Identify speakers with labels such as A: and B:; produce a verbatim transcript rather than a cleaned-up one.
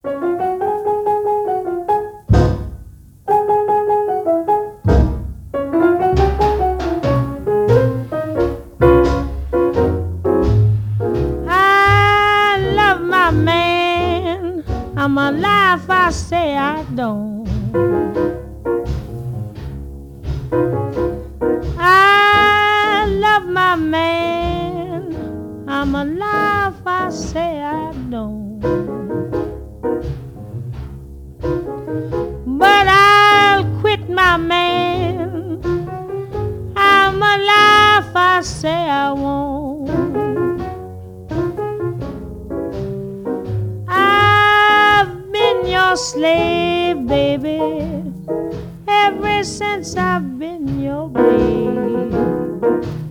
A: I love my man. I'm alive, I say I don't. I love my man. I'm alive, I say I don't. But I'll quit my man. I'm alive, I say I won't. I've been your slave, baby, ever since I've been your babe.